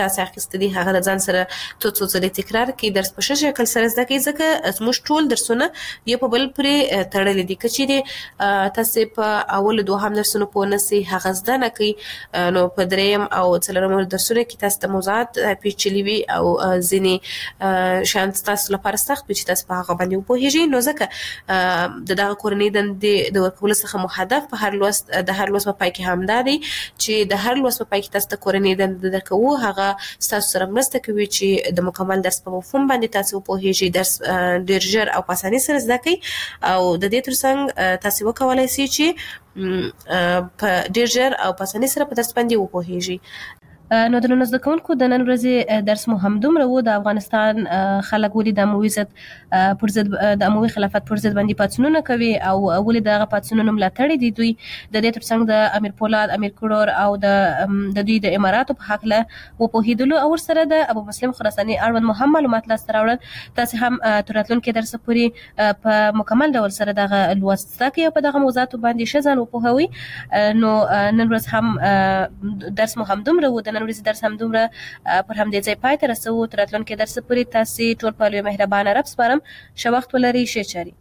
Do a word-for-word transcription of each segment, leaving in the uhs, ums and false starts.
تاسو اخیستې دي هغه د ځان سره څو څو ځلې تکرار کړئ. درس په ښه شکل سره زده کړئ ځکه زموږ ټول درسونه یو په بل پرې تړلي دي. که چیرې تاسو په اول دوهم درسونو پوه نشئ هغه زده نه کړئ نو په دریم او څلورم درسونو کې تاسو د موضوعات پیچلي وي او ځینې شیان تاسو لپاره سخت وي چې تاسو په هغه باندې وپوهیږئ. نو ځکه د دغه کورنۍ دندې د ورکولو څخه مو هدف په هر لوست د هر لوست په پای کې همدا دی چې د هر لوست په پای کې تاسو د کورنۍ دندې درکوو هغه تاسو سره مرسته کوي چې د مکمل درس په مفهوم باندې تاسو وپوهیږئ، درس ډیر ژر او په اسانۍ سره زده کړئ او د دې ترڅنګ تاسو وکولای شئ چې په ډیر ژر او په اسانۍ سره په درس باندې وپوهیږئ. نو د نن زده کوونکو د نن ورځې درس مو همدومره و. د افغانستان خلک ولې د اموي ضد پر ضد د اموي خلافت پر ضد باندې پاڅونونه کوي او ولې دغه پاڅونونه ملاتړي دي دوی د دې ترڅنګ د امیر پولاد، امیر کروړ او د د دوی د اماراتو په حق له وپوهیدلو او سره د ابو مسلم خراساني اړوند مهم معلومات لاسته راوړل. تاسو هم تر راتلونکي درس پورې په مکمل ډول سره دغه لوست زده کړئ او په دغه موضوعاتو باندې ښه ځان وپوهوئ. نو نن ورځ هم درس مو همدومره و. د نن ورځې درس همدومره پر همدې ځای پای ته رسوو. تر راتلونکي درس پورې تاسو ټول په لوی مهربانه رب سپارم. ښه وخت ولرئ. ښې چارې.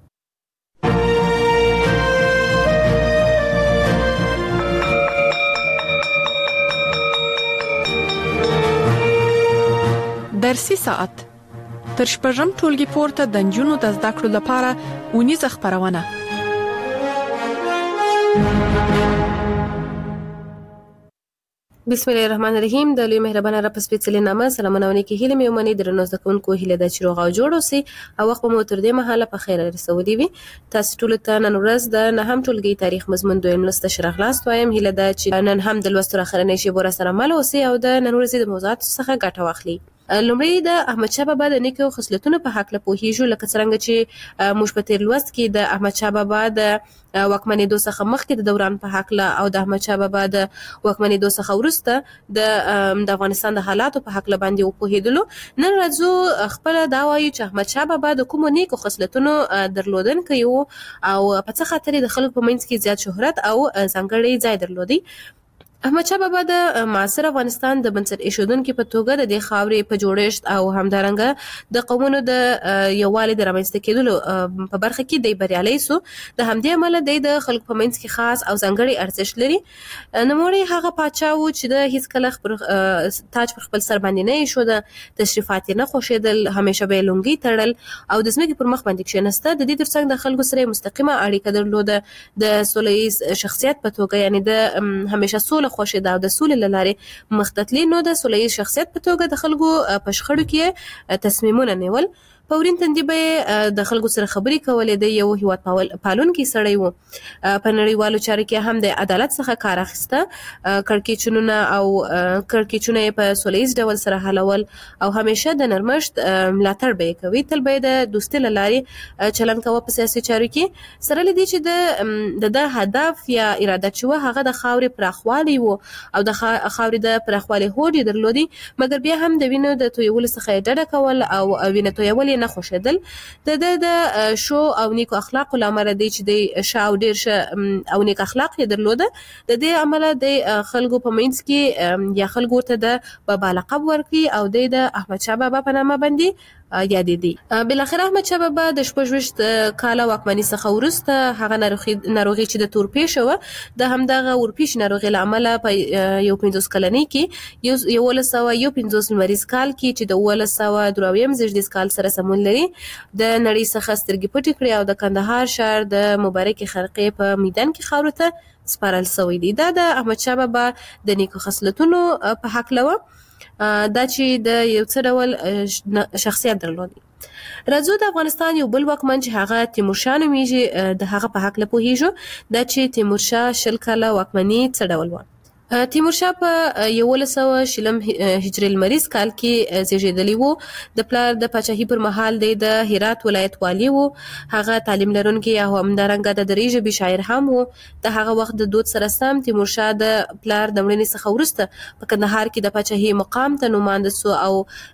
درسي ساعت تر شپږم ټولګي پورته د نجونو د زده کړو لپاره اونیزه خپرونه. بسم الله الرحمن الرحیم. د لوی مهربانه رب سپېڅلې نامه سلامونه ونکي هیله مې ومني. درنو زده کوونکو هیله ده چې روغ او جوړ اوسئ او وخت مو تر دې مهاله په خیر رسولي وي. تاسو ټول ته نن ورځ د نهم ټولګي تاریخ مضمون دویم لوست شرحلاست وایم. هیله ده چې نن هم د لوست اخرنۍ شیبه سره مل اوسئ او د نن ورځې د موضوعات څخه ګټه واخلئ. لومړی د احمد شاه بابا د نیکو خصلتونو په حق له پوهیږو، لکه څنګه چې موږ په تیر لوست کې د احمد شاه بابا د واکمنېدو څخه مخکې د دوران په حق له او د احمد شاه بابا د واکمنېدو څخه وروسته د د افغانستان د حالاتو په حق له باندې وپوهیدلو. نن راځو خپل دا وایو چې احمد شاه بابا د کومو نیکو خصلتونو درلودونکی و او په څه خاطر د خلکو په منځ کې زیات شهرت او ځانګړی ځای درلودي. احمد شاه بابا د معاصر افغانستان د بنسټ ایښودونکي په توګه د دې خاورې په جوړښت او همدارنګه د قومونو د یووالي د رامنځته کېدلو په برخه کې دی بریالی سو. د همدې امله دی د خلکو په منځ کې خاص او ځانګړی ارزښت لري. نوموړی هغه پاچا و چې د هیڅ کله خپل تاج پر خپل سر باندې نه ایښوده، تشریفات یې نه خوښېدل، همیشه به یې لونګۍ تړل او د ځمکې پر مخ باندې کښېناسته. د دې ترڅنګ د خلکو سره مستقیمه اړیکه درلوده. د سوله ییز شخصیت په توګه یعنی د همیشه سوله خوښه دا د سولې لاره مختتلی نو د سولې شخصیت په توګه د خلکو په شخړو کې تصمیمونه نیول. په ورین تندي به د خلکو سره خبرې کولې. د یو هیواد پالونکي سړی و. په نړیوالو چارو کې هم د عدالت څخه کار اخیسته. کړکېچونه او کړکېچونه یې په سوله ییز ډول سره حلول او همیشه د نرمښت ملاتړ به یې کوي. تل به یې د دوستۍ له لارې چلند کوه په سیاسي چارو کې. سره له دې چې د د هدف یا اراده چې وه هغه د خاورې پراخوالی و او د خاورې د پراخوالي هوډ یې درلودي، مګر بیا هم د وینو د تویولو څخه یې ډډه کول او وینه تویول نه خوښېدل. د د د شو او نیکو اخلاقو له امله دی چې د ښه او ډېر ښه او نیک اخلاق یې درلوده. د دې امله د خلکو په منځ کې یا خلکو ورته د بابا لقب ورکړي او د د احمد شاه بابا په نامه باندې یادې دي. بلاخره احمد شاه بابا د شپږویشت کاله واکمنۍ څخه وروسته هغه ناروغي ناروغي چې د تورپېښه وه د همدغه ورپېښې ناروغۍ له امله په یو پنځوس کلنۍ کې یولس سوه یو پنځوس لمریز کال کې چې د اوولس سوه دوه اویایم زېږدیز کال سره سمون لري د نړۍ څخه سترګې پټې کړې او د کندهار ښار د مبارکې خرقې په میدان کې خاورو ته سپارل سوی دی. دا د احمد شاه بابا د نیکو خصلتونو په حق لوه دا چې د یو څه ډول شخصیت درلودي. راځو د افغانستان یو بل واکمن چې هغه تیمورشاه نومیږي د هغه په حق له پوهیږو. دا چې تیمورشاه شل کاله واکمني څه ډول وه. تیمورشاه په یولس سوه شلم هجري لمریز کال کې زیږېدلی و. د پلار د پاچاهۍ پر مهال دی د هرات ولایت والی و. هغه تعلیم لرونکی او همدارنګه د دري ژبې شاعر هم و. د هغه وخت د دود سره سم تیمورشاه د پلار د مړینې څخه وروسته په کندهار کې د پاچاهۍ مقام ته نومانده سو او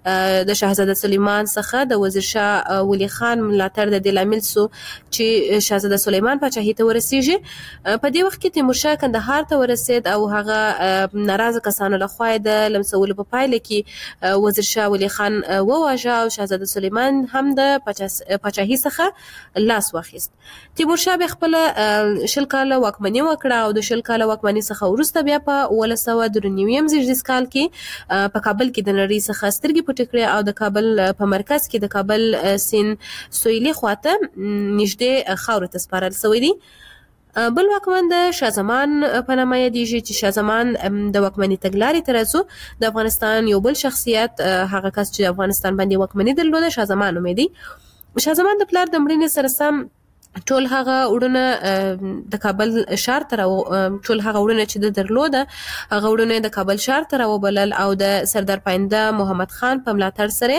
د شاهزاده سلیمان څخه د وزیر شاه ولی خان ملاتړ د دې لامل سو چې شاهزاده سلیمان پاچاهۍ ته ورسیږي. په دې وخت کې تیمورشاه کندهار ته ورسید او هغه ناراضه کسانو لخوا د لمسولو په پایله کې وزیر شاه ولی خان وواژه او شاهزاده سلیمان هم د پاچاهي څخه لاس واخیست. تیمور شاه به خپل شل کاله واکمني وکړه او د شل کاله واکمني څخه وروسته بیا په اوولس سوه درې نوي زیږدیز کال کې په کابل کې د نړۍ څخه سترګې پټې کړې او د کابل په مرکز کې د کابل سیند سویلي خواته نږدې خاورو ته سپارل شوی دی. بل واکمن د شاه زمان په نامه یادیږي چې شاه زمان د واکمنۍ تګلارې ترڅو د افغانستان یو بل شخصیت هغه کس چې افغانستان باندې واکمني درلوده شاه زمان نومېدی. شاه زمان د پلار د مړینې سره سم ټول هغه وړونه د کابل شهر ته ټول هغه وړونه چې د درلوده هغه وړونه د کابل شهر ته راوبلل او د سردار پاینده محمد خان په ملاتړ سره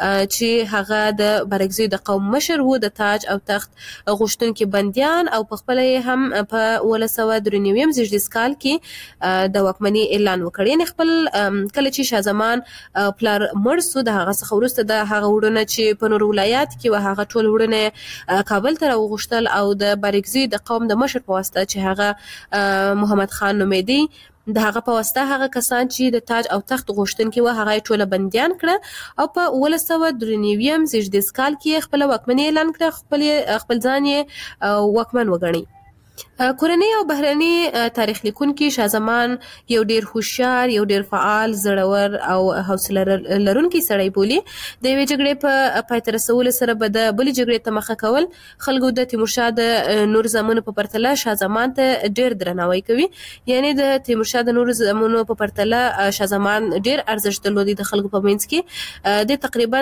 چې هغه د بارګزیو د قوم مشر وو د تاج او تخت غوښتونکي بندیان او په خپل هم په اوولس سوه درې نوي زیږدیز کال کې د واکمنۍ اعلان وکړ. یعنې خپل کله چې شاه زمان پلار مړ سو د هغه څخه وروسته د هغه وړونه چې په نورو ولایات کې و هغه ټول وړونه کابل ته راوغوښتل او د بارګزي د قوم د مشر په واسطه چې هغه محمد خان نومېدی د هغه په واسطه هغه کسان چې د تاج او تخت غوښتونکي و هغه ټول بندیان کړه او په اوولس سوه درې نوي زیږدیز کال کې خپل واکمني اعلان کړه، خپل خپل ځان یې واکمن وګڼي. کورنۍ او بهرني تاریخ لیکونکي شاه زمان یو ډیر هوښیار، یو ډیر فعال، زړور او حوصله لرونکی سړی بولي. د یوې جګړې په پای ته رسولو سره به د بلې جګړې ته مخه کول. خلکو د تیمورشاه د نور زامنو په پرتله شاه زمان ته ډیر درناوی کوي. یعنی د تیمورشاه د نور زامنو په پرتله شاه زمان ډیر ارزښت درلودي د خلکو په منځ کې. د تقریبا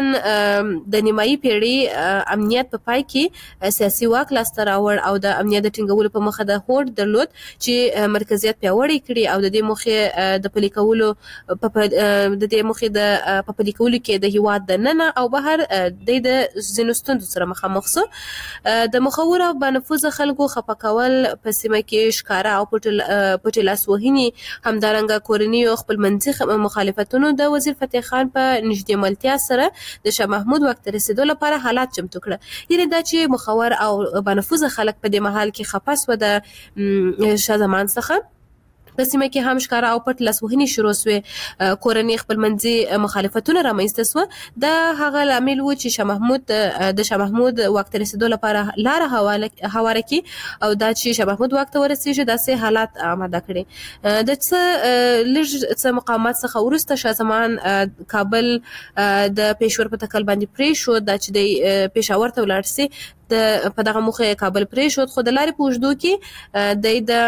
د نیمایي پیړۍ امنیت په پای کې سیاسي واک لاسته راوړ او د امنیت د ټینګولو په مخه د هوډ درلود چې مرکزیت پیاوړی کړي او د دې موخې د پلي کولو په د دې موخې د په پلي کولو کې د هیواد د ننه او بهر د د ځینو ستونزو سره مخامخ سو. د مخور او بنفوذ خلکو خپه کول په سیمه کې ښکاره او پټ لاس وهنې همدارنګه کورنۍ او خپلمنځي مخالفتونو د وزیر فتح خان په نږدې ملتیا سره د شاه محمود وخت رسیدو لپاره حالات چمتو کړه. یعنې دا چې مخور او بنفوذ خلک په دې محل کې خپه سو د شاه زمان څخه په سیمه کې هم ښکاره او پټ لاسوهنې شروع سوې. کورنۍ خپلمنځي مخالفتونه رامنځته سوه. د هغه لامل و چې شاه محمود د شاه محمود واک ته رسیدو لپاره لاره هواره کړي او دا چې شاه محمود واک ته ورسیږي داسې حالات آماده کړي. د څه لږ څه مقاومت څخه وروسته شاه زمان کابل د پېښور په تکل باندې پرېښود. دا چې د پېښور ته ولاړ سي د په دغه موخه کابل پرېښود، خو د لارې په اوږدو کې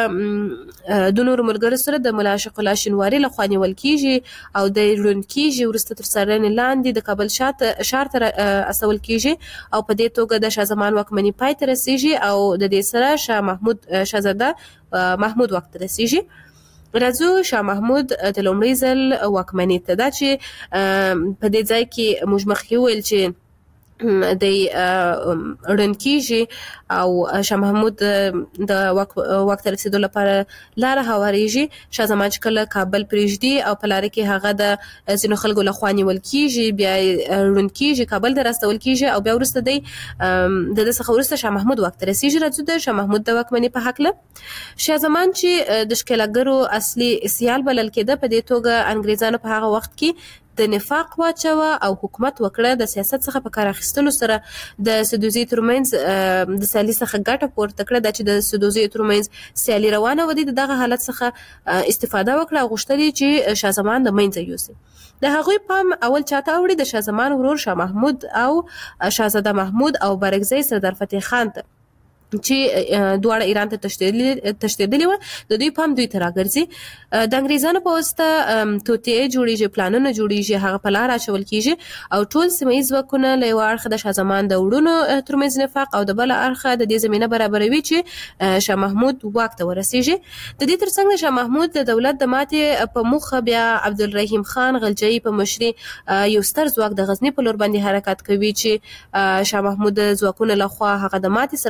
د د نورو ملګرو سره د ملا عاشق الله شینواري لخوا نیول کېږي او د ړوند کېږي، وروسته تر څارنې لاندې د کابل ښار ته استول کېږي او په دې توګه د شاه زمان واکمني پای ته رسېږي او د دې سره شاه محمود شاهزاده محمود واک ته رسېږي. راځو شاه محمود د لومړي ځل واکمني ته. دا چې په دې ځای کې موږ مخکې وویل چې د ړوند کېږي او شاه محمود د واک ته رسېدو لپاره لاره هوارېږي. شاه زمان چې کله کابل پرېږدي او په لاره کې هغه د ځینو خلکو لخوا نیول کېږي، بیا ړوند کېږي، کابل ته راستول کېږي او بیا وروسته دی د ده څخه وروسته شاه محمود واک ته رسېږي. راځو د شاه محمود د واکمنۍ په هکله. شاه زمان چې د ښکېلاګرو اصلي سیال بلل کېده، په دې توګه انګریزانو په هغه وخت کې د نفاق واچوه او حکومت وکړه. د سیاست څخه په کار اخیستلو سره د سدوزي ترمنځ د سیالي څخه ګټه پورته کړه. دا چې د سدوزي ترمنځ سیالي روانه وه، د دغه حالت څخه استفاده وکړه او غوښتل چې شاه زمان د منځه یوسي. د هغوی پام اول چاته اوړي؟ د شاه زمان ورور شاه محمود او شاهزاده محمود او بارګزی سردار فتح خان ته چې دواړه ایران ته تښتېدلي وه. د دوی پام دوی ته راګرځي. د انګریزانو په واسطه توطیې جوړېږي، پلانونه جوړېږي، هغه په لاره اچول کېږي او ټول سیمه ییز ځواکونه له یوه اړخه د شاه زمان د وړونو ترمنځ نفاق او د بله اړخه د دې زمینه برابروي چې شاه محمود واک ته ورسېږي. د دې ترڅنګ د شاه محمود د دولت د ماتې په موخه بیا عبدالرحیم خان غلجیي په مشري یو ستر ځواک د غزني په لور باندې حرکت کوي چې شاه محمود د ځواکونو لخوا هغه د ماتې سره مخامخ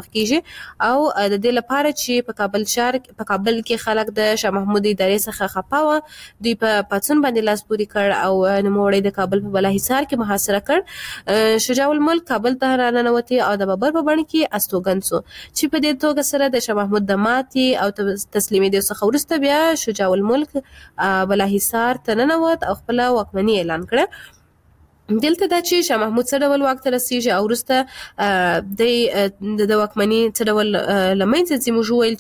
کیږي او د دې لپاره چې په کابل شهر په کابل کې خلک د شاه محمود ادارې څخه خپه و دوی په پاڅون باندې لاس پوري کړ او نوموړی د کابل په بالاحصار کې محاصره کړ. شجاع الملک کابل ته راننوتی او د بابر په بڼه کې استوګن سو چې په دې توګه سره د شاه محمود د ماتې او تسلیمېدو څخه وروسته بیا شجاع الملک بالاحصار ته ننوت او خپل واکمني اعلان کړه. دلته دا چې شاه محمود څه ډول واک ته رسیږي او وروسته د د واکمني څه ډول لمنځه ځي. موږ وویل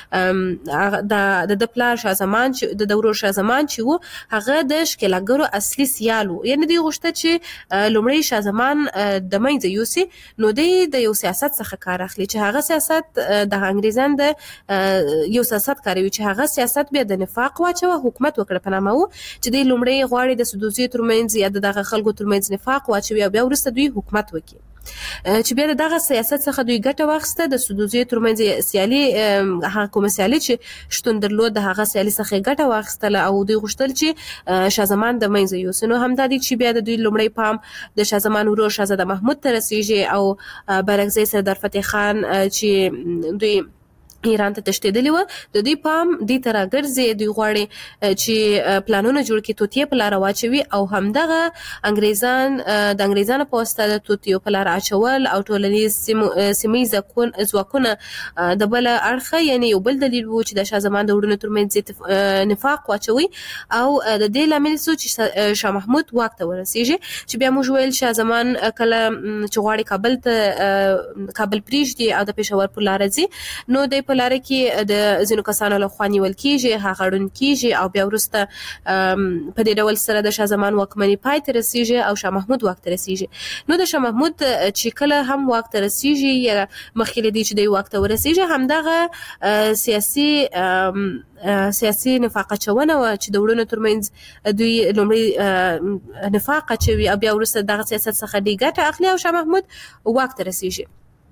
چې د د پلار شاه زمان چې د ورور شاه زمان چې وو هغه د ښکېلاګرو اصلي سیال وو، یعنې دوی غوښته چې لومړی شاه زمان د منځه یوسي، نو دوی د یو سیاست څخه کار اخلي چې هغه سیاست د انګریزان د یو سیاست کاروي چې هغه سیاست بیا د نفاق واچوه حکومت وکړه په نامه وو چې دوی لومړی غواړي د سدوزیو ترمنځ یا د دغه خلکو ترمنځ نفاق واچوي او بیا وروسته دوی حکومت وکړي چې بیا دغه سیاست څخه دوی ګټه واخیسته. د سدوزیو ترمنځ سیالي هغه کومه سیالي چې شتون درلود د هغه سیالي څخه ګټه واخیستله او دوی غوښتل چې شاه زمان د منځه یوسي. نو همدا دی چې بیا د دوی لومړی پام د شاه زمان ورور شاهزاده محمود ته رسیږي او برعکس سردار فتح خان چې دوی ایران ته تښتېدلی وه د دوی پام دې ته راګرځي، دوی غواړي چې پلانونه جوړ کړي توطیې په لاره واچوي او همدغه انګریزان د انګریزانو په واسطه د توطیو په لاره اچول او ټولنیز سیمه ځواکونه د بل اړخه یعنې یو بل دلیل و چې د شاه زمان د وروڼو ترمنځ نفاق واچوي او د دې لامل سو چې شاه محمود واک ته ورسیږي. چې بیا موږ ویل شاه زمان کله چې غواړي کابل ته کابل پرېږدي او د پېښور په لاره ځي نو د په لاره کې د ځینو کسانو لخوا نیول کېږي، هغه ړوند کېږي او بیا وروسته په دې ډول سره د شاه زمان واکمني پای ته رسیږي او شاه محمود واک ته رسیږي. نو د شاه محمود چې کله هم واک ته رسیږي یا مخکې له دې چې دی واک ته ورسیږي همدغه سیاسي سیاسي نفاق اچونه وه چې د وروڼو ترمنځ دوی لومړی نفاق اچوي او بیا وروسته دغه سیاست څخه دوی ګټه اخلي او شاه محمود واک ته رسیږي.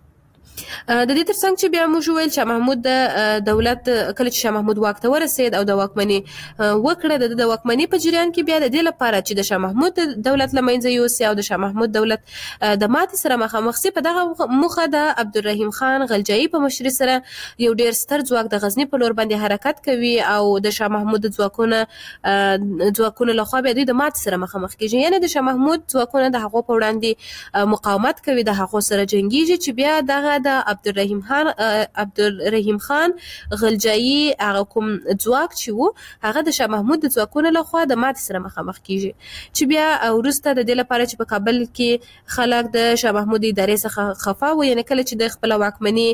د دې ترڅنګ چې بیا موږ وویل شاه محمود د دولت کله چې شاه محمود واک ته ورسېد او د واکمني وکړه د واکمني په جریان کې بیا د دې لپاره چې د شاه محمود دولت له منځه یوسي او د شاه محمود دولت د ماتې سره مخامخ سي په دغه موخه د عبدالرحیم خان غلجایي په مشرۍ سره یو ډېر ستر ځواک د غزني په لور باندې حرکت کوي او د شاه محمود د ځواکونه ځواکونو لخوا بیا دوی د ماتې سره مخامخ کېږي، یعنې د شاه محمود ځواکونه د هغو په وړاندې مقاومت کوي، د هغو سره جنګېږي چې بیا دغه د عبدالرحیم خان عبدالرحیم خان غلجایي هغه کوم ځواک چې وو هغه د شاه محمود د ځواکونو لخوا د ماتې سره مخامخ کیږي. چې بیا وروسته د دې لپاره چې په کابل کې خلک د شاه محمود ادارې څخه خفه وو، یعنې کله چې د خپل واکمني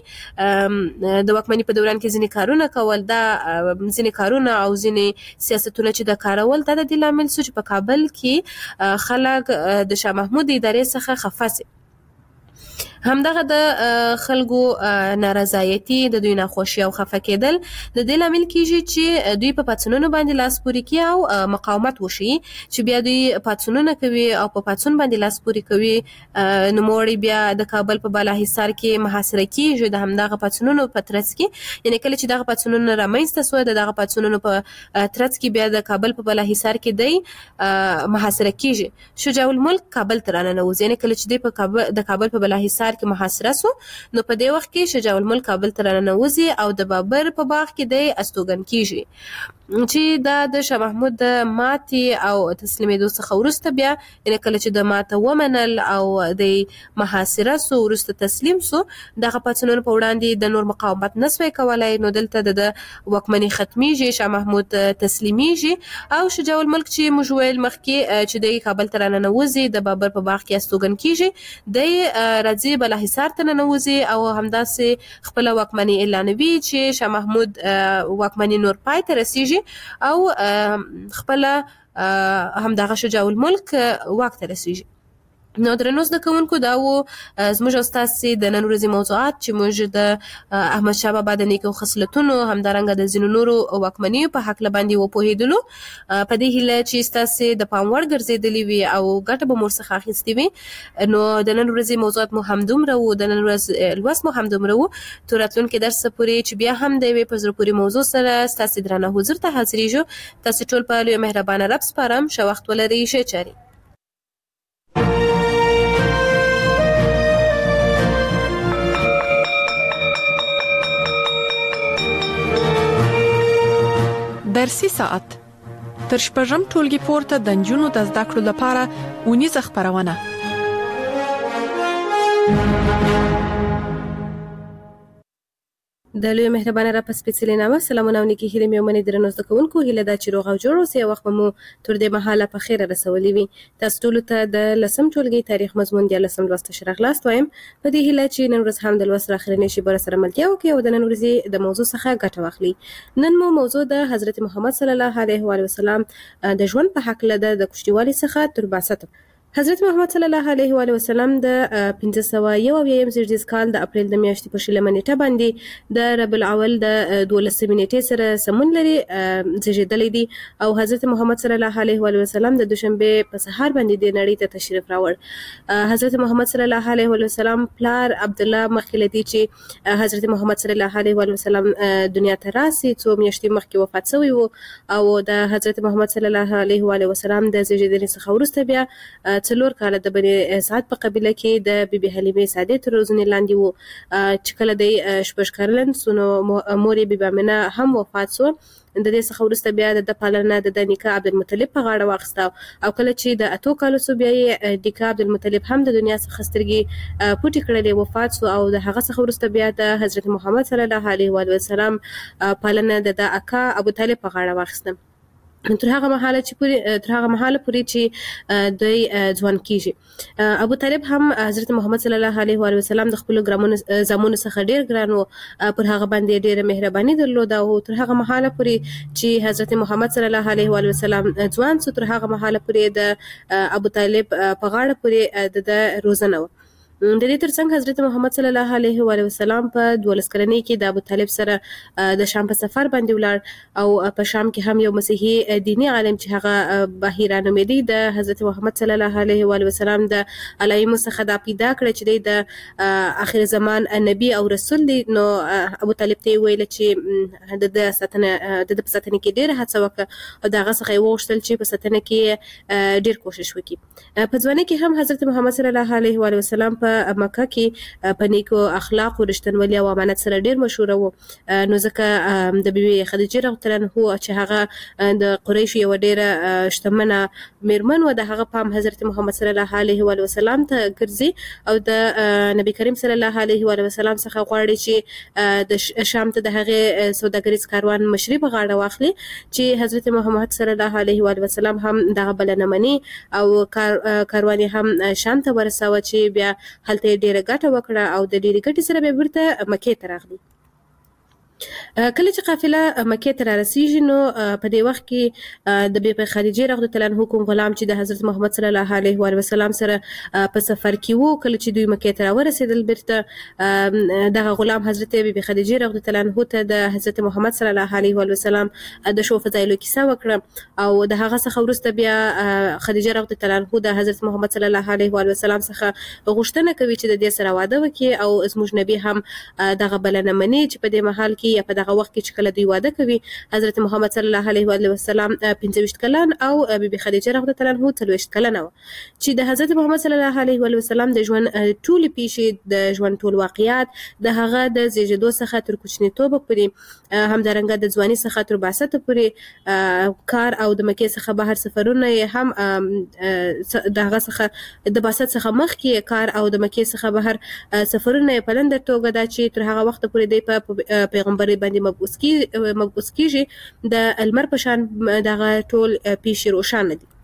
د واکمني په دوران کې ځینې کارونه کول دا ځینې کارونه او ځینې سیاستونه چې د کارول دا د دې لامل شو چې په کابل کې خلک د شاه محمود ادارې څخه خفه سي. همدغه د خلکو نارضایتي د دوی ناخوښي او خفه کېدل د دې لامل کېږي چې دوی په پاڅونونو باندې لاس پورې کوي او مقاومت وشي چې بیا دوی پاڅونونه کوي او په پاڅون باندې لاس پورې کوي. نوموړی بیا د کابل په بالاحصار کې محاصره کېږي د همدغه پاڅونونو په ترڅ کې، یعنې کله چې دغه پاڅونونه رامنځته سوه د دغه پاڅونونو په ترڅ کې بیا د کابل په بالاحصار کې دی محاصره کېږي. شجاع الملک کابل ته راننوځي، یعنې کله چې دی په کابل د کابل په بالاحصار کې محاصره سو نو په دې وخت کې شجاع الملک کابل ته راننوځي او د بابر په باغ کې دی استوګن کیږي چې دا د شاه محمود د ماتې او تسلیمېدو څخه وروسته بیا یعنې کله چې د ماته ومنل او د محاصره سو وروسته تسلیم سو دغه پاڅونونو په وړاندې د نور مقاومت نسوی کولای، نو دلته د واکمني ختمیږي، شاه محمود تسلیمیږي او شجاع الملک چې موږ ویل مخکې چې د کابل ته راننوځي د بابر په باغ کې استوګن کیږي دی راځي بالاحصار ته ننوځي او همداسې خپله واکمني اعلانوي چې شاه محمود واکمني نور پای ته رسیږي او خپله همدغه شجاع الملک واک ته رسیږي. نو درنو زده کوونکو دا و زموږ او ستاسې د نن ورځې موضوعات چې موږ د احمد شاه بابا د نیکو خصلتونو همدارنګه د ځینو نورو واکمنیو په هکله باندې وپوهېدلو، په دې هیله چې ستاسې د پام وړ ګرځېدلې وي او ګټه به مو ورڅخه اخیستې وي. نو د نن ورځې موضوعات مو همدومره و، د نن ورځ لوست مو همدومره و. تر راتلونکي درس پورې چې بیا هم د یوې په زړه پورې موضوع سره ستاسې درانه حضور ته حاضرېږو. تاسې ټول په لوی مهربانه رب سپارم. ښه وخت ولرئ. ښې چارې. فارسي ساعت تر شپږم ټولګي پورته د نجونو د زده کړو لپاره اونیزه خپرونه. د لوی مهربانه را په سپېڅلې نامه سلامونه او نیکې هیلې مې ومنې درنو زده کوونکو. هیله ده چې روغ او جوړ اوسئ. وخت به مو تر دې مهاله په خیره رسولي وي. تاسو ټولو ته د لسم ټولګي تاریخ مضمون دیارلسم لوست ته ښه راغلاست وایم. په دې هیله چې نن ورځ هم د لوست اخرنۍ شېبه سره ملتیا وکړئ او د نن ورځې د موضوع څخه ګټه واخلئ. نن مو موضوع د حضرت محمد صلی الله علیه و وسلم د ژوند په هکله ده، د کوچنیوالي څخه تر بعثت. حضرت محمد صلی الله علیه و وسلم د پنځه سوه یو اویایم زیږدیز کال د اپریل د میاشتې په شلمه نیټه باندې د ربیع الاول د دولسمې نیټې سره سمون لري زیږېدلی دی او حضرت محمد صلی الله علیه و وسلم د دوشنبې په سهار باندې د نړۍ ته تشریف راوړ. حضرت محمد صلی الله علیه و وسلم پلار عبدالله مخکې له دې چې حضرت محمد صلی الله علیه و وسلم دنیا ته راسي څو میاشتې مخکې وفات شوی و او د حضرت محمد صلی الله علیه و وسلم د زیږېدنې څخه وروسته بیا څلور کاله د بني سعد په قبیله کې د بیبي حلیمې سعدیې تر روزنې لاندې و چې کله دی شپږ کلن سو نو مور یې بیبي آمنه هم وفات سوه. د دې څخه وروسته بیا د پالنه د نیکه عبدالمطلب په غاړه واخیسته او کله چې د اتو کالو سو بیا یې نیکه عبدالمطلب هم د دنیا څخه سترګې پټې کړلې وفات سو او د هغه څخه وروسته بیا د حضرت محمد صلی الله علیه و وسلم پالنه د اکا ابو طالب په غاړه واخیسته تر هغه مهاله چې پوری تر هغه مهاله پوری چې دوی ځوان کیږي. ابو طالب هم حضرت محمد صلی الله علیه و وسلم د خپل ګرامونو زمونو څخه ډیر ګران او پر هغه باندې ډیره مهرباني درلوده او تر هغه مهاله پوری چې حضرت محمد صلی الله علیه و وسلم ځوان سو تر هغه مهاله پوری د ابو طالب په غاړه پوری د روزنه و. د دې ترڅنګ حضرت محمد صلی الله علیه و وسلم په دولس کلنۍ کې د ابو طالب سره د شام په سفر باندې ولاړ او په شام کې هم یو مسیحي دینی عالم چې هغه بحیره نومیدي د حضرت محمد صلی الله علیه و وسلم د علایمو څخه دا پیدا کړ چې د اخر زمان نبی او رسول دی. نو ابو طالب ته ویل چې د ساتنه د ساتنه کې ډېر هڅه وکړه او دغه څخه وغوښتل چې په ساتنه کې ډېر کوشش وکړي. په ځوانۍ کې هم حضرت محمد صلی الله علیه و وسلم په مکه کې په نیکو اخلاق او رښتینولۍ او امانت سره ډیر مشهور وو. نو ځکه د بیبي خدیجه رضی الله عنها چې هغه د قریش یو ډیره شتمنه میرمن و د هغه پام حضرت محمد صلی الله علیه و وسلم ته ګرځي او د نبی کریم صلی الله علیه و وسلم څخه غواړي چې د شام ته د هغه سوداګریز کاروان مشري په غاړه واخلي چې حضرت محمد صلی الله علیه و وسلم هم دغه بلنه مني او کاروان هم شام ته ورساوه چې بیا هلته ډیره ګټه وکړه او د ډیرې ګټې سره به بیرته مکې ته راغلی. کله چې قافله مکې ته رارسیږي نو په دې وخت کې د بیبي خدیجه رضی الله عنها کوم غلام چې د حضرت محمد صلی الله علیه و وسلم سره په سفر کې وو کله چې دوی مکې ته ورسېدل بیرته دغه غلام حضرت بیبي خدیجه رضی الله عنها ته د حضرت محمد صلی الله علیه و وسلم د شو فضایلو کیسه وکړه او د هغه څخه وروسته بیا خدیجه رضی الله عنها د حضرت محمد صلی الله علیه و وسلم څخه غوښتنه کوي چې د دې سره واده وکړي او زموږ نبی هم دغه بلنه مني چې په دې محل کې یا په دغه وخت کې چې کله دوی واده کوي حضرت محمد صلی الله علیه و وسلم پنځه ویشت کلن او بیبي خدیجه رضی الله عنها څلور ویشت کلن و چې د حضرت محمد صلی الله علیه و وسلم د ژوند ټول پیښې د ژوند ټول واقعیات د هغه د زیږیدو څخه تر کوچنیتوب پورې همدارنګه د ځواني څخه تر بعثت پورې کار او د مکې څخه بهر سفرونه هم د هغه څخه د بعثت څخه مخکې کار او د مکې څخه بهر سفرونه په لنډه توګه دا چې تر هغه وخت پورې د پیغمبري باندې مبعوث کی مبعوث کیږي د المر په شان دغه ټول پیښې روښانه دي.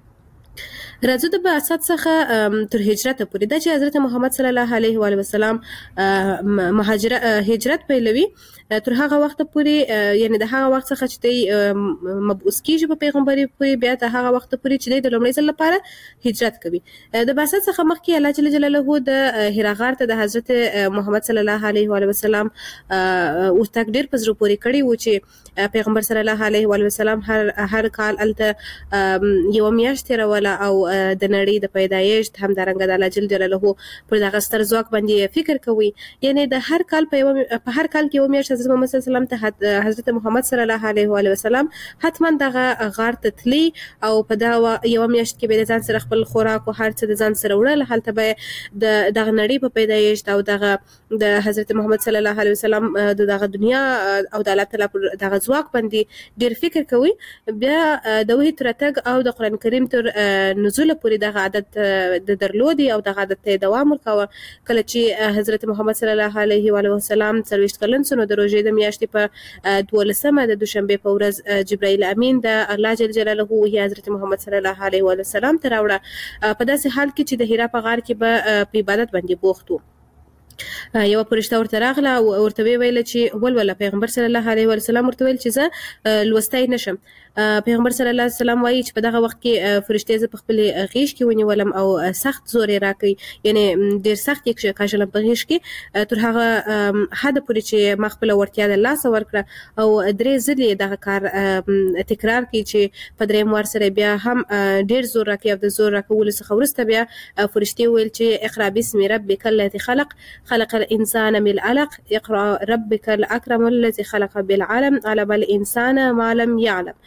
راځو د بعثت څخه تر هجرت پورې دا چې حضرت محمد صلی الله علیه و وسلم مهاجرت هجرت پیلوي تر هغه وخت پورې یعنی د هغه وخت څخه چې دی مبعوث کیږي په پیغمبري پورې بیا د هغه وخت پورې چې دی د لومړي ځل لپاره هجرت کوي. د بعثت څخه مخکې الله جل جلاله د حرا غار ته د حضرت محمد صلی الله علیه و وسلم ورتګ ډیر په زړه پورې کړی و چې پیغمبر صلی الله علیه و وسلم هر هر کال الته یو میاشت تیروله او د نړۍ د پیدایښت هم درنګ د الله جل جلاله پر دغه ستر ځواک باندې فکر کوي. یعنی د هر کال په په هر کال کې یو میاشت حضرت محمد صلی الله علیه وسلم ته حضرت محمد صلی الله علیه و علیه وسلم حتما دغه غار ته تلی او په دا یو میاشت کې به ځان سره خپل خوراک او هر څه د ځان سره وړل. هلته به د دغه نړۍ په پیدایښت او دغه د حضرت محمد صلی الله علیه وسلم د دغه دنیا او د الله تعالی پر دغه ځواک باندې ډیر فکر کوي. بیا د وحی تر تګ او د قران کریم تر نزول پورې دغه عادت د درلودي او دغه عادت ته دوام ورکاوه. کله چې حضرت محمد صلی الله علیه و علیه وسلم څلوېښت کلن شو نو د روژې د میاشتې په دولسمه د دوشنبه په ورځ جبرائیل امین د الله جل جلاله وحی حضرت محمد صلی الله علیه و علیه وسلم ته راوړه په داسې حال کې چې د حرا په غار کې به په عبادت باندې بوخت وو. یو پرشته ورته راغله او ورته ویل چې ولوله پیغمبر صلی الله علیه و سلم ورته ویل چې زه لوستای نشم. پیغمبر صلی الله علیه وسلم وایي چې په دغه وخت کې فرشته ز په خپل غیش کې ونیولم او سخت زور راکې یعنی ډیر سخت یک کاژلم په غیش کې تر هغه حد پورې چې ما خپل ورتیا د الله سره ورکړه او درې ځلې دغه کار تکرار کړي چې په درې مور سره بیا هم ډیر زور راکې او د زور راکول څخه ورسته بیا فرشته ویل چې اقرا بسم ربک الذی خلق خلق الانسان من علق اقرا ربك الاكرم الذي خلق بالعلم علم الانسان ما لم يعلم.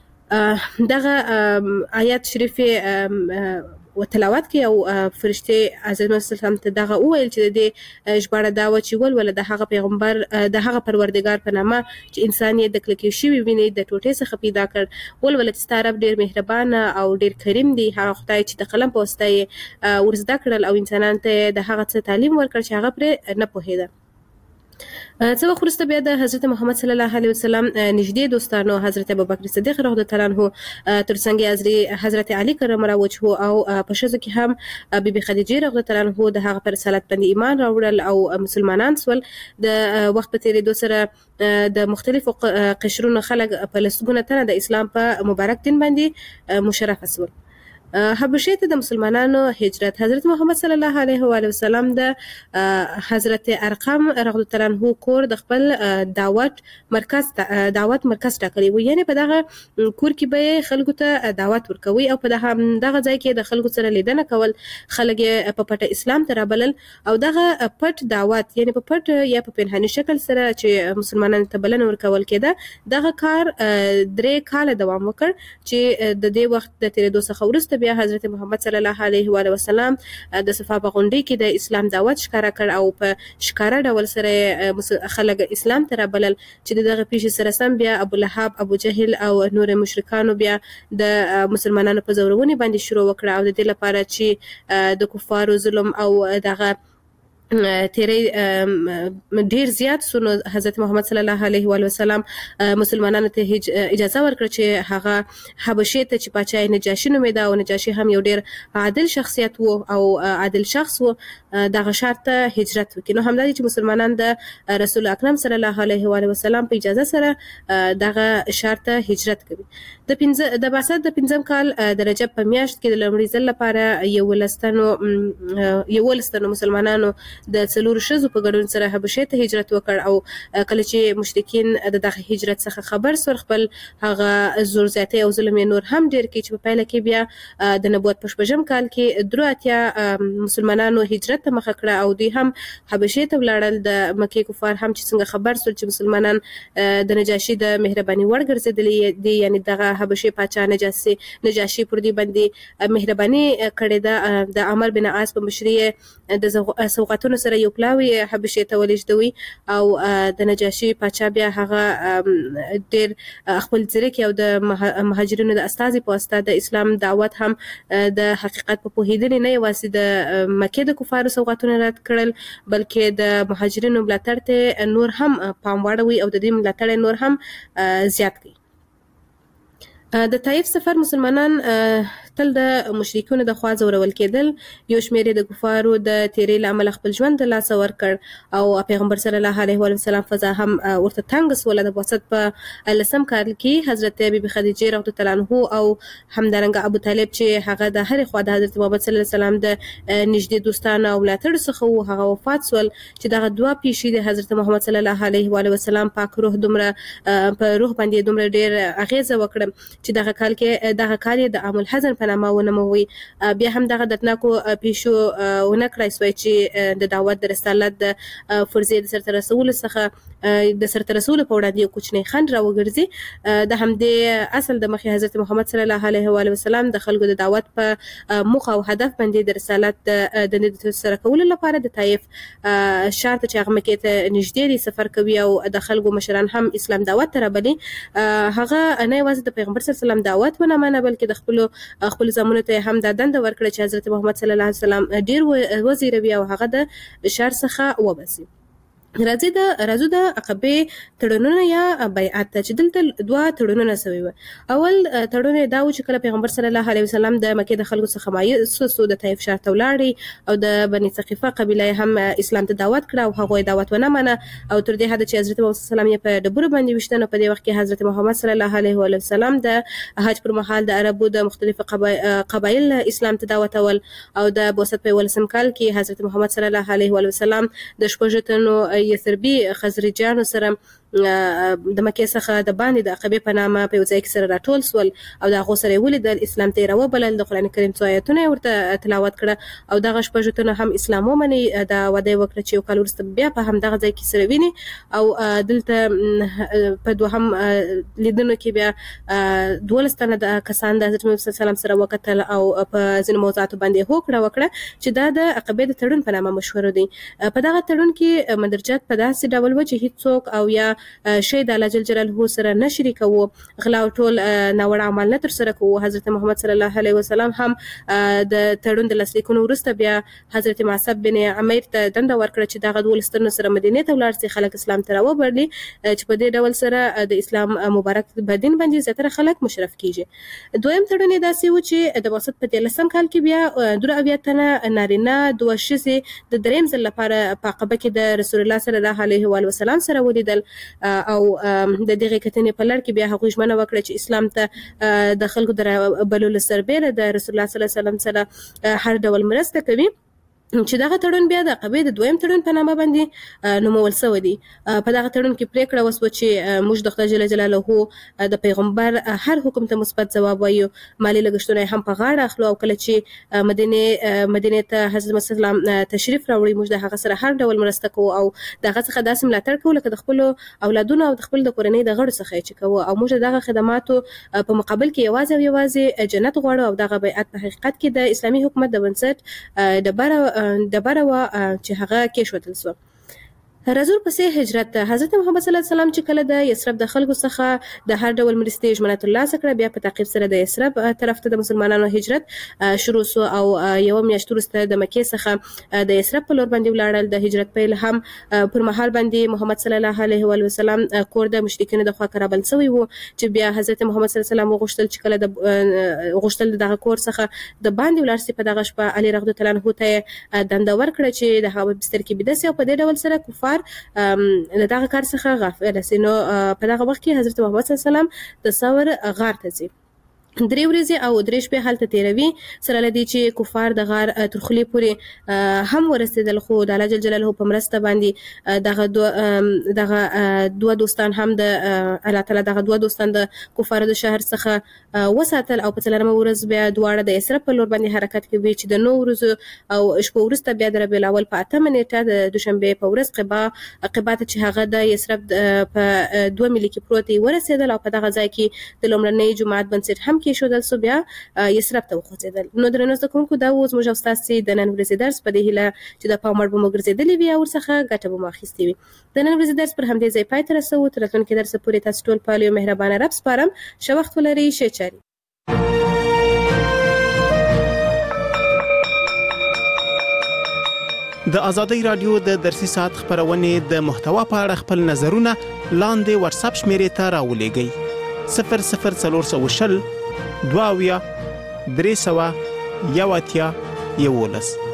دغه آیات شریفه وتلاوت کې او فرشته حضرت محمد صلی الله علیه وسلم ته دغه وویل چې د ژباړه دا و چې ولوله د هغه پیغمبر د هغه پروردگار په نامه چې انسان یې د کلکې شوی ویني د ټوټې څخه پیدا کړ ولوله چې ستاره ډیر مهربان او ډیر کریم دی هغه خدای چې د قلم په واسطه یې ورزده کړل او انسانانو ته د هغه څه تعلیم ورکړ چې هغه پر نه پوهیده. څه وخت وروسته بیا د حضرت محمد صلی الله علیه وسلم نږدې دوستانو حضرت ابوبکر صدیق رضی الله عنه ترڅنګ حضرت علی کرم الله وجهه او په شذ کې هم بیبي خدیجه رضی الله عنها د هغه پر رسالت باندې ایمان راوړل او مسلمانان سول. د وخت په تیریدو سره د مختلفو قشرونو خلک په لسګونه تنه د اسلام په مبارک دین باندې مشرف سول. حبشه ته د مسلمانانو هجرت حضرت محمد صلی الله علیه و علیه وسلم د حضرت ارقم رضی الله عنه کور د خپل دعوت مرکز دعوت مرکز ټاکلی و. یعنی په دغه کور کې به خلکو ته دعوت ورکوي او په دغه دغه ځای کې د خلکو سره لیدنه کول خلک په پټه اسلام ته رابلل او دغه پټ دعوت یعنی په پټ یا په پنهاني شکل سره چې مسلمانانو ته بلنه ورکول کېده دغه کار درې کاله دوام وکړ چې د دې وخت د تیریدو څخه وروسته بیا حضرت محمد صلی الله علیه و علیه وسلم د صفا په غونډې کې د اسلام دعوت ښکارا کړ او په ښکارا ډول سره خلک اسلام ته رابلل چې دغه پیښې سره سم بیا ابو لهب ابو جهل او نور مشرکانو بیا د مسلمانانو په زورونی باندې شروع وکړه او د دې لپاره چې د کفارو ظلم او دغه تیری ډیر زیات سونو حضرت محمد صلی الله علیه و علیه وسلم مسلمانانو ته اجازه ورکړه چې هغه حبشه ته چې پاچای نجاشي نومېده او نجاشي هم یو ډیر عادل شخصیت وو او عادل شخص وو دغه شهر ته هجرت وکړي. نو همدا چې مسلمانان د رسول اکرم صلی الله علیه و علیه وسلم په اجازه سره دغه شهر ته هجرت کوي. د پنځه د بعثت د پنځم کال د رجب په میاشت کې د لومړي ځل لپاره یو ولستانو یو ولستانو مسلمانانو د څلور شذو په ګډون سره حبشه ته هجرت وکړ او کله چې مشرکین د دغه هجرت څخه خبر سور خپل هغه زور زیاتی او ظلم نور هم ډیر کې چې په پایله کې بیا د نبوت په شپږم کال کې درو اتیا مسلمانانو هجرت ته مخه کړه او دوی هم حبشه ته ولاړل. د مکه کفار هم چې څنګه خبر سول چې مسلمانان د نجاشي د مهرباني وړ ګرځیدلې دي یعنی دغه حبشه پاچا نجاشي نجاشي پر دې باندې مهرباني کړې ده د عمر بن عاص په مشرۍ د سوغاتونو سره یو پلاوی حبشه ته ولېږدوي او د نجاشي پاچا بیا هغه ډېر خپل ځریک او د مهاجرینو د استازي په واسطه د اسلام دعوت هم د حقیقت په پوهېدنې نه یوازې د مکې د کفارو سوغاتونه رد کړل بلکې د مهاجرینو ملاتړ ته نور هم پام واړوي او د دې ملاتړ نور هم زیات کړي. د طائف سفر مسلمانان تل د مشرکونو د خوا ځورول کېدل. یو شمېر د کفارو د تیرې له امله خپل ژوند د لاسه ورکړ او پیغمبر صلی الله علیه و سلم فضا هم ورته تنګ سوله. د بعثت په لسم کال کې حضرت بیبي خدیجه رضی الله عنها او همدارنګه ابو طالب چې هغه د هر خوا د حضرت محمد صلی الله علیه وسلم د نږدې دوستانو او ملاتړ څخه وو هغه وفات سول چې دغه دوا پیښې د حضرت محمد صلی الله علیه و سلم پاک روح دومره په روح باندې دومره ډیر اغیزه وکړه چې دغه کال کې دغه کال د عام الحزن په په نامه ونوموي. بیا هم دغه دردناکو پیښو ونه کړای سوی چې د دعوت د رسالت د فرضیې د سرته رسولو څخه د سرته رسولو په وړاندې یو کوچنی خنډ راوګرځي. د همدې اصل د مخې حضرت محمد صلی الله علیه و وسلم د خلکو د دعوت په موخه او هدف باندې د رسالت د نږدې سره کولو لپاره د طائف شار ته چې هغه مکې ته نږدې دي سفر کوي او د خلکو مشران هم اسلام دعوت ته رابلي. هغه نه یوازې د پیغمبر صلی الله علیه وسلم دعوت ونه منه بلکې د خپل خپل زامنو ته هم دا دنده ورکړه چې حضرت محمد صلی الله علیه وسلم ډیر وزیروي او هغه د شر څخه وباسي. راځي د راځو د عقبې تړونونه یا بیعت چې دلته دوه تړونونه سوي وو. اول تړون دا و چې کله پیغمبر صلی الله علیه وسلم د مکې د خلکو څخه مایوس سو د طائف شهر ته ولاړی او د بني ثقیفه قبیله هم اسلام ته دعوت کړه او هغه دعوت ونه منه او تر دې حد چې حضرت محمد صلی الله علیه وسلم یې په ډبرو باندې وشتنه. په دې وخت کې حضرت محمد صلی الله علیه وسلم د حج پر مهال د عربو د مختلفو قبایل اسلام ته دعوت ول او د بوست په ولسم کال کې حضرت محمد صلی الله علیه وسلم د شپږ تنو یثربي خزرجانو سره د مکې څخه د باندې د عقبې په نامه په یو ځای کې سره راټول سول او د هغو سره یې ولیدل، اسلام ته یې راوبلل، د قرآن کریم څو آیتونه یې ورته تلاوت کړه او دغه شپږ تنه هم اسلام ومني. دا وعده یې وکړه چې یو کال وروسته بیا په همدغه ځای کې سره ویني او دلته په دوهم لیدنو کې بیا دولس تنه د کسان د حضرت محمد صلی الله علیه وسلم سره وکتل او په ځینو موضوعاتو باندې هوکړه وکړه چې دا د عقبې د تړون په نامه مشهور دی. په دغه تړون کې مدرجات په داسې ډول و چې هیڅوک او یا شی د الله جل جلاله سره نه شریکوو، غلا او ټول ناوړه عمل نه ترسره کوو. حضرت محمد صلی الله علیه وسلم هم د تړون د لاسلیکونو وروسته بیا حضرت معصب بن عمیر ته دنده ورکړه چې دغه دولس تنو سره مدینې ته ولاړ سي، خلک اسلام ته راوبلي چې په دې ډول سره د اسلام مبارک بدین باندې زیاتره خلک مشرف کیږي. دویم تړون یې داسې و چې د بعثت په دیارلسم کال کې بیا دوه اویا تنه نارینه دوه ښځې د دریم ځل لپاره په عقبه کې د رسول الله صلی الله علیه و وسلم سره ولیدل او د دغه کتنې په لړ کې بیا هغوی ژمنه وکړه چې اسلام ته د خلکو د بللو سربیره د رسول الله صلی الله علیه وسلم سره هر ډول مرسته کوي. چې دغه تړون بیا د عقبې د دویم تړون په نامه باندې نومول شوی دی. په دغه تړون کې پریکړه وشوه چې موږ د خدای جل جلاله د پیغمبر هر حکم ته مثبت ځواب وایو، مالی لګښتونه هم په غاړه اخلو او کله چې مدینه مدینې ته حضرت محمد صلی الله علیه وسلم تشریف راوړي موږ د هغه سره هر ډول مرسته کوو او دغه څخه داسې ملاتړ کوو لکه د خپل اولادونو او د خپل د کورنۍ د غړو څخه چې کوو او موږ دغه خدماتو په مقابل کې یوازې او یوازې جنت غواړو او دغه بیعت په حقیقت کې د اسلامي حکومت د بنسټ ډبره ډبره وه چې هغه کېښودل سوه. رسول پسې هجرت حضرت محمد صلی الله علیه وسلم چې کله د یثرب د خلکو څخه د هر ډول مرستې ژمنه ترلاسه کړه بیا په تعقیب سره د یثرب طرف ته د مسلمانانو هجرت شروع سو او یو میاشت وروسته د مکې څخه د یثرب په لور باندې ولاړل. د هجرت پیل هم پر مهال باندې محمد صلی الله علیه و وسلم کور د مشرکینو د خوا کرابل سوی وو چې بیا حضرت محمد صلی الله علیه وسلم وغوښتل چې کله د غوښتل دغه کور څخه د باندې ولاړ سي. په دغه شپه علی رضی الله عنه ته دنده ورکړه چې د هغه بستر کې بيده سي او په دې ډول سره کفار د دغه کار څخه غافل سي. نو په دغه وخت کې حضرت محمد صلی الله علیه وسلم د ثور غار ته ځي، درې ورځې او درې شپې هلته تیروي سره له دې چې کفار د غار تر خولې پورې هم ورسېدل خو د الله جل جلاله په مرسته باندې دغه دوه دغه دوه دوستان هم د الله تعالی دغه دوه دوستان د کفارو د شهر څخه وساتل او په څلورمه ورځ بیا دواړه د یثرب په لور باندې حرکت کوي چې د نو ورځو او شپو وروسته بیا د ربیع الاول په اتمه نیټه د دوشنبې په ورځ قبا قبا ته چې هغه د یثرب په دوه میل کې پروت ورسېدل او په دغه ځای کې د لومړنۍ جماعت بنسټ هم کې شودل سو بیا یثرب ته وخوځېدل. نو درنو زده کوونکو دا اوس موږ او ستاسې د نن ورځې درس په دې هیله چې د پام وړ به مو ګرځېدلي وي او ورڅخه ګټه به مو اخیستې وي. د نن ورځې درس پر همدې ځای پای ته رسوو. تر راتلونکي درسه پورې تاسو ټول په یو مهربانه رب سپارم. ښه وخت ولرئ. ښه چارې. د ازادۍ رادیو د درسي ساعت خبرونې د محتوا په اړه خپل نظرونه لاندې واتساپ شمیرې ته راولېږئ. صفر صفر څلور سوه شل دوه اویا درې سوه یو اتیا یولس.